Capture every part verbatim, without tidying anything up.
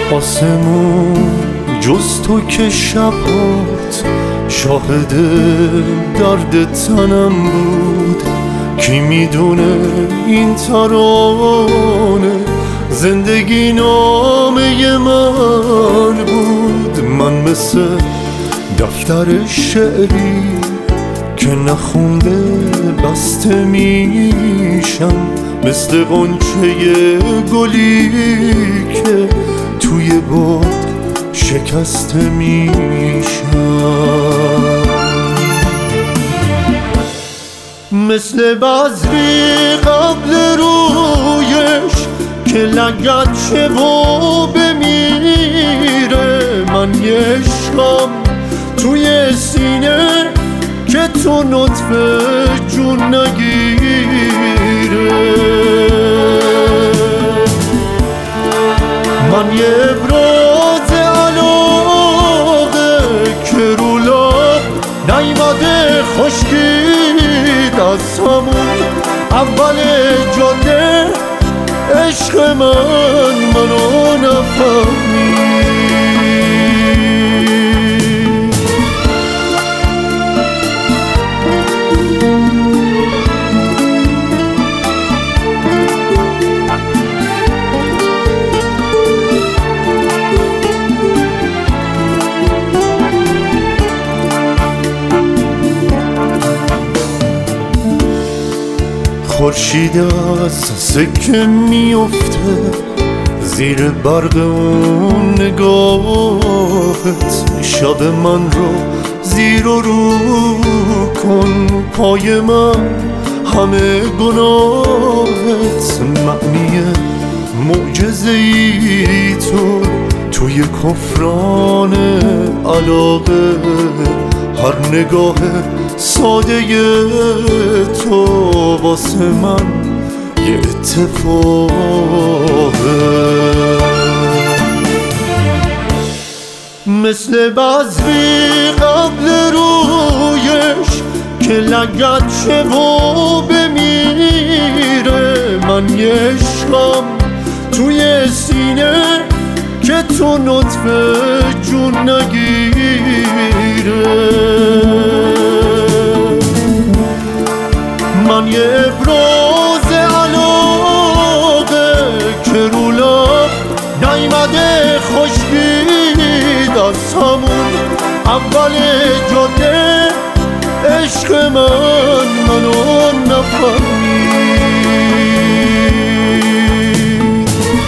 آسمون جز تو که شبات شاهد درد تنم بود. کی میدونه این ترانه زندگی نامه من بود. من مثل دفتر شعری که نخونده بسته میشم، مثل غنچه گلی که توی باد شکسته میشم. مثل بذری قبل رویش که لگد شه و بمیره، من یه عشقم توی سینه که تو نطفه جون نگیره. من یه ابراز علاقه که رو لب نیمده خشکید از همون اول جاده. عشق من منو نفهمید. خورشید از سکه میفته زیر برق اون نگاهت، شب من رو زیر و رو کن، پای من همه گناهت. معنی معجزه‌ای تو توی کفران علاقه، هر نگاه ساده تو واسه من یه اتفاقه. مثل بذری قبل رویش که لگد شه و بمیره، من یه عشقم توی سینه که تو نطفه جون نگیره. من یه ابراز علاقه که رو لب نیمده خشکید از همون اول جاده. عشق من منو نفهمید.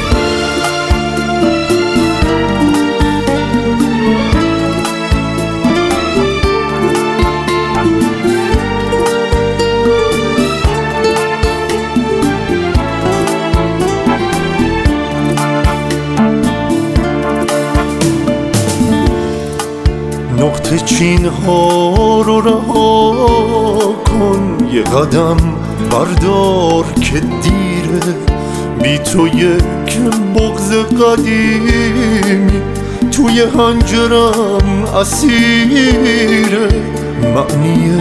نقطه چین ها رو رها کن، یه قدم بردار که دیره. بی تو یک بغض قدیمی توی هنجرم اسیره. معنی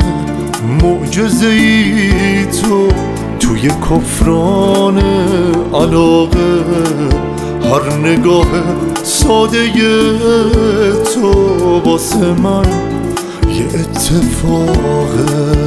معجزه‌ای تو توی کفران علاقه، هر نگاه ساده تو واسه من یه اتفاقه.